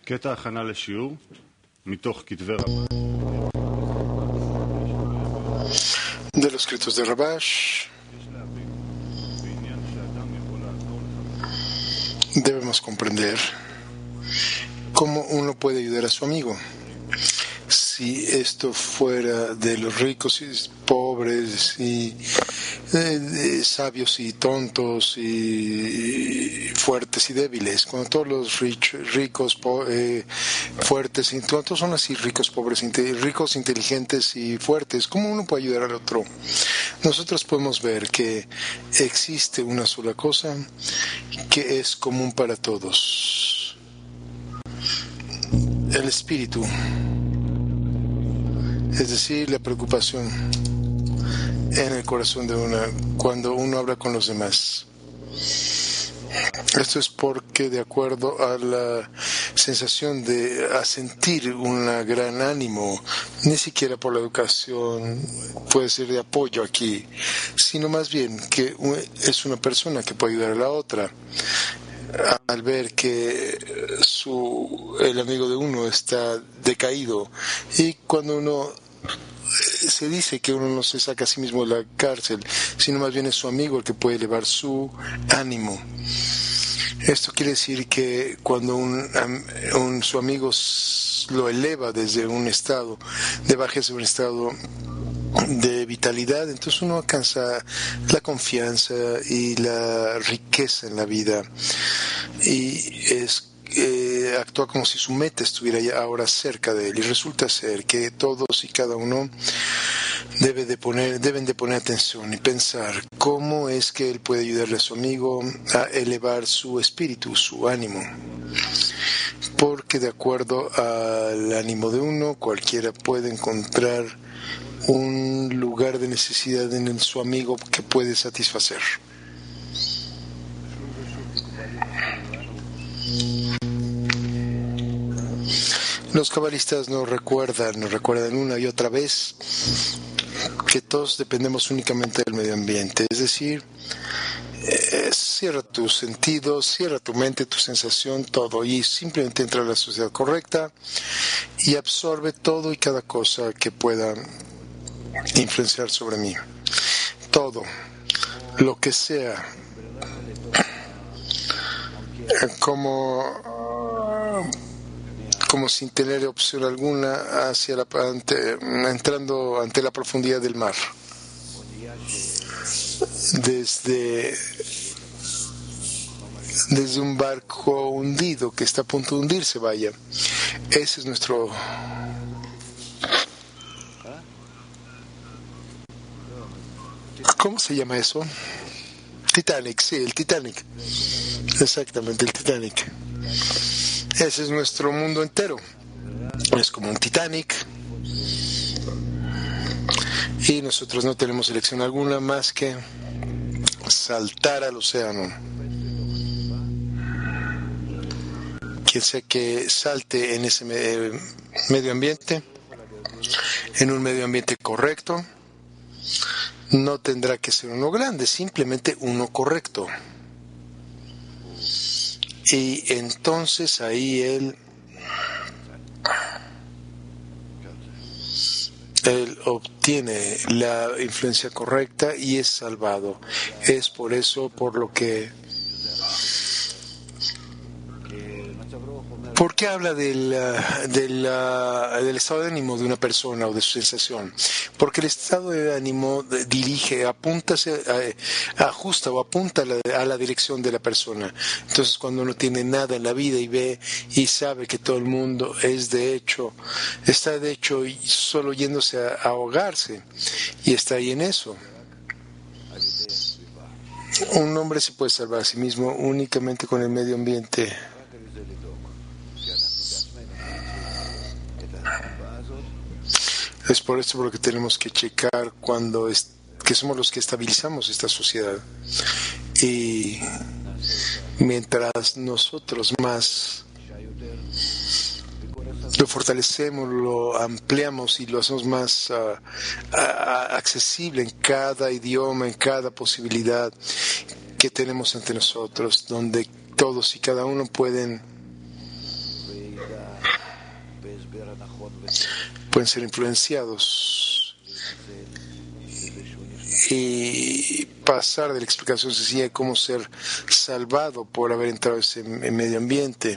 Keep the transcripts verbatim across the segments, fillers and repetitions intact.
קטע הכנה לשיעור מתוך כתבי רבש. De los escritos de Rabash, debemos comprender cómo uno puede ayudar a su amigo. Si esto fuera de los ricos y pobres y eh, sabios y tontos y fuertes y débiles, cuando todos los rich, ricos, po, eh, fuertes, y todos son así, ricos, pobres, inte, ricos, inteligentes y fuertes, ¿cómo uno puede ayudar al otro? Nosotros podemos ver que existe una sola cosa que es común para todos: el espíritu. Es decir, la preocupación en el corazón de una cuando uno habla con los demás. Esto es porque, de acuerdo a la sensación de a sentir un gran ánimo, ni siquiera por la educación puede ser de apoyo aquí, sino más bien que es una persona que puede ayudar a la otra. Al ver que su, el amigo de uno está decaído, y cuando uno se dice que uno no se saca a sí mismo de la cárcel, sino más bien es su amigo el que puede elevar su ánimo. Esto quiere decir que cuando un, un, su amigo lo eleva desde un estado de bajeza a un estado de vitalidad, entonces uno alcanza la confianza y la riqueza en la vida, y es eh, actúa como si su meta estuviera ya ahora cerca de él, y resulta ser que todos y cada uno debe de poner, deben de poner atención y pensar cómo es que él puede ayudarle a su amigo a elevar su espíritu, su ánimo, porque de acuerdo al ánimo de uno, cualquiera puede encontrar un lugar de necesidad en el, su amigo que puede satisfacer. Los cabalistas nos recuerdan, nos recuerdan una y otra vez que todos dependemos únicamente del medio ambiente, es decir, eh, cierra tus sentidos, cierra tu mente, tu sensación, todo, y simplemente entra a la sociedad correcta y absorbe todo y cada cosa que pueda influenciar sobre mí. Todo lo que sea, como como sin tener opción alguna, hacia la ante, entrando ante la profundidad del mar, desde desde un barco hundido que está a punto de hundirse, vaya. Ese es nuestro ¿cómo se llama eso? Titanic, sí, el Titanic. Exactamente, el Titanic. Ese es nuestro mundo entero. Es como un Titanic. Y nosotros no tenemos elección alguna más que saltar al océano. Quien sea que salte en ese medio ambiente, en un medio ambiente correcto, no tendrá que ser uno grande, simplemente uno correcto. Y entonces ahí él, él obtiene la influencia correcta y es salvado. Es por eso por lo que... ¿Por qué habla del, del, del estado de ánimo de una persona o de su sensación? Porque el estado de ánimo dirige, apunta, ajusta o apunta a la, a la dirección de la persona. Entonces, cuando uno tiene nada en la vida y ve y sabe que todo el mundo es de hecho, está de hecho solo yéndose a, a ahogarse, y está ahí en eso. Un hombre se puede salvar a sí mismo únicamente con el medio ambiente. Es por esto por lo que tenemos que checar cuando es, que somos los que estabilizamos esta sociedad. Y mientras nosotros más lo fortalecemos, lo ampliamos y lo hacemos más uh, uh, accesible en cada idioma, en cada posibilidad que tenemos ante nosotros, donde todos y cada uno pueden pueden ser influenciados y pasar de la explicación sencilla de cómo ser salvado por haber entrado en ese medio ambiente.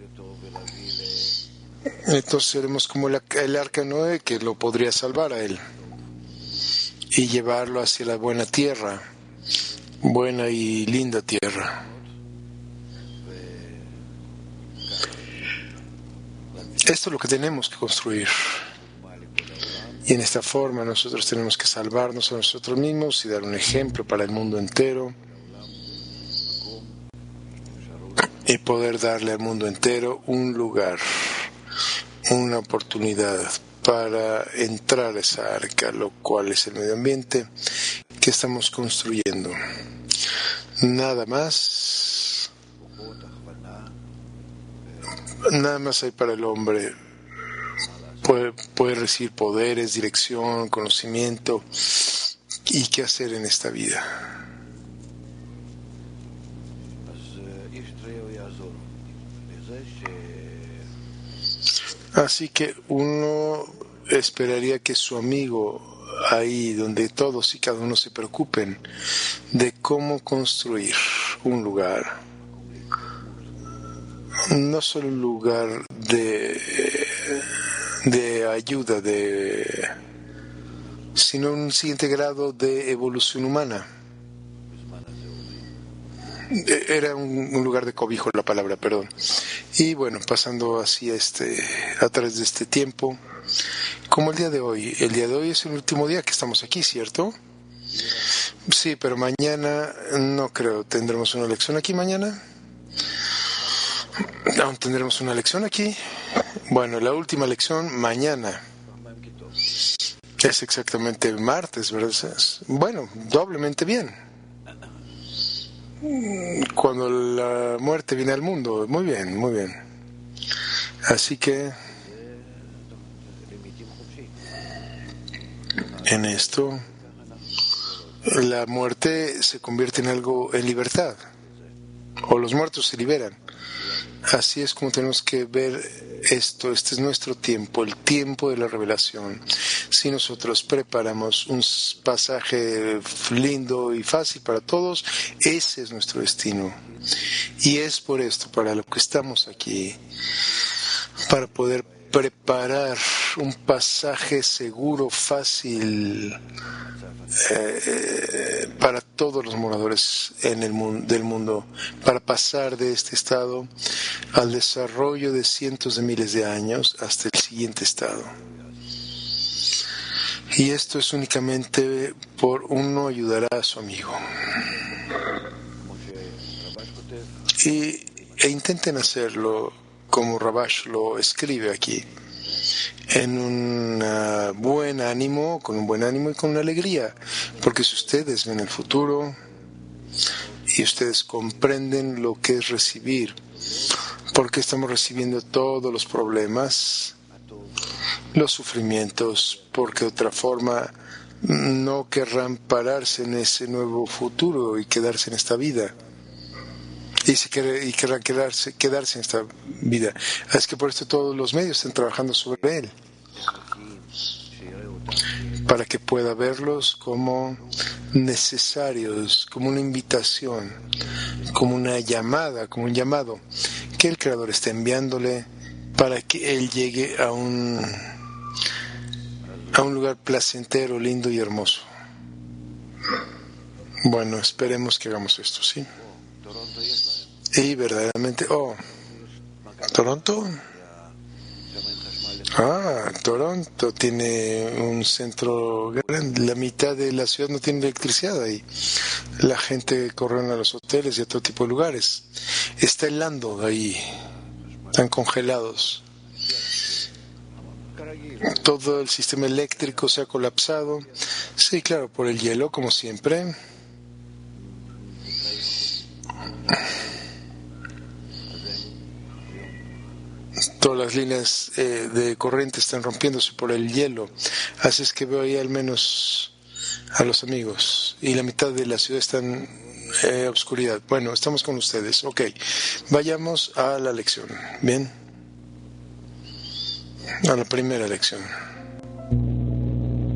Entonces seremos como el, el arca de Noé, que lo podría salvar a él y llevarlo hacia la buena tierra, buena y linda tierra. Esto es lo que tenemos que construir. Y en esta forma nosotros tenemos que salvarnos a nosotros mismos y dar un ejemplo para el mundo entero. Y poder darle al mundo entero un lugar, una oportunidad para entrar a esa arca, lo cual es el medio ambiente que estamos construyendo. Nada más. Nada más hay para el hombre. Puede, puede recibir poderes, dirección, conocimiento y qué hacer en esta vida. Así que uno esperaría que su amigo, ahí donde todos y cada uno se preocupen de cómo construir un lugar, no solo un lugar de, de ayuda, de, sino un siguiente grado de evolución humana. Era un, un lugar de cobijo la palabra, perdón. Y bueno, pasando así a, este, a través de este tiempo, como el día de hoy. El día de hoy es el último día que estamos aquí, ¿cierto? Sí, pero mañana no creo. ¿Tendremos una lección aquí mañana? ¿Aún tendremos una lección aquí? Bueno, la última lección mañana. Es exactamente martes, ¿verdad? Bueno, doblemente bien. Cuando la muerte viene al mundo. Muy bien, muy bien. Así que en esto la muerte se convierte en algo, en libertad, o los muertos se liberan. Así es como tenemos que ver esto. Este es nuestro tiempo, el tiempo de la revelación. Si nosotros preparamos un pasaje lindo y fácil para todos, ese es nuestro destino. Y es por esto, para lo que estamos aquí, para poder preparar un pasaje seguro, fácil, eh, para todos los moradores en el mundo, del mundo, para pasar de este estado al desarrollo de cientos de miles de años hasta el siguiente estado. Y esto es únicamente por uno ayudará a su amigo. Y, e intenten hacerlo como Rabash lo escribe aquí, en un uh, buen ánimo, con un buen ánimo y con una alegría, porque si ustedes ven el futuro y ustedes comprenden lo que es recibir, porque estamos recibiendo todos los problemas, los sufrimientos, porque de otra forma no querrán pararse en ese nuevo futuro y quedarse en esta vida. Y, si quer, y querrán quedarse, quedarse en esta vida. Es que por esto todos los medios están trabajando sobre él, para que pueda verlos como necesarios, como una invitación, como una llamada, como un llamado que el Creador está enviándole para que él llegue a un a un lugar placentero, lindo y hermoso. Bueno, esperemos que hagamos esto, ¿sí? Y verdaderamente, oh, ¿Toronto? Ah, Toronto tiene un centro grande. La mitad de la ciudad no tiene electricidad ahí. La gente corre a los hoteles y a todo tipo de lugares. Está helando ahí. Están congelados. Todo el sistema eléctrico se ha colapsado. Sí, claro, por el hielo, como siempre. Todas las líneas eh, de corriente están rompiéndose por el hielo. Así es que veo ahí al menos a los amigos. Y la mitad de la ciudad está en eh, oscuridad. Bueno, estamos con ustedes. Ok, vayamos a la lección. Bien. a la primera lección.